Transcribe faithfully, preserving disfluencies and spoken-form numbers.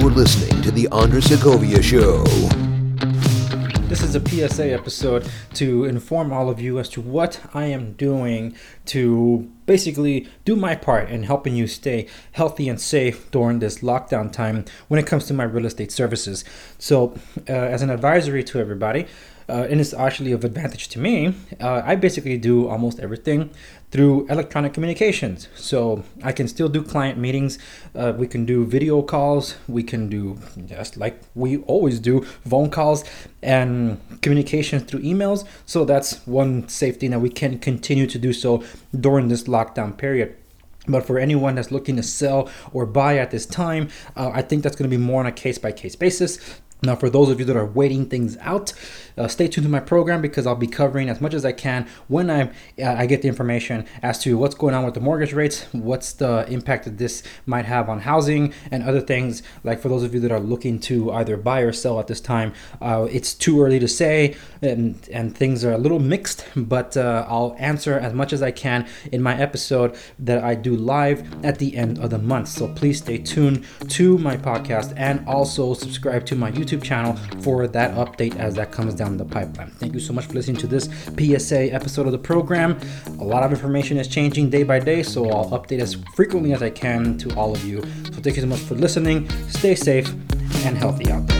You're listening to The Andres Segovia Show. This is a P S A episode to inform all of you as to what I am doing to basically do my part in helping you stay healthy and safe during this lockdown time when it comes to my real estate services. So uh, as an advisory to everybody, uh, and it's actually of advantage to me, uh, I basically do almost everything through electronic communications. So I can still do client meetings. Uh, we can do video calls. We can do, just like we always do, phone calls and communications through emails. So that's one safety that we can continue to do so during this lockdown period. But for anyone that's looking to sell or buy at this time, uh, I think that's going to be more on a case-by-case basis. Now, for those of you that are waiting things out, uh, stay tuned to my program because I'll be covering as much as I can when I uh, I get the information as to what's going on with the mortgage rates, what's the impact that this might have on housing and other things. Like for those of you that are looking to either buy or sell at this time, uh, it's too early to say and, and things are a little mixed, but uh, I'll answer as much as I can in my episode that I do live at the end of the month. So please stay tuned to my podcast and also subscribe to my YouTube YouTube channel for that update as that comes down the pipeline. Thank you so much for listening to this P S A episode of the program. A lot of information is changing day by day, so I'll update as frequently as I can to all of you. So thank you so much for listening. Stay safe and healthy out there.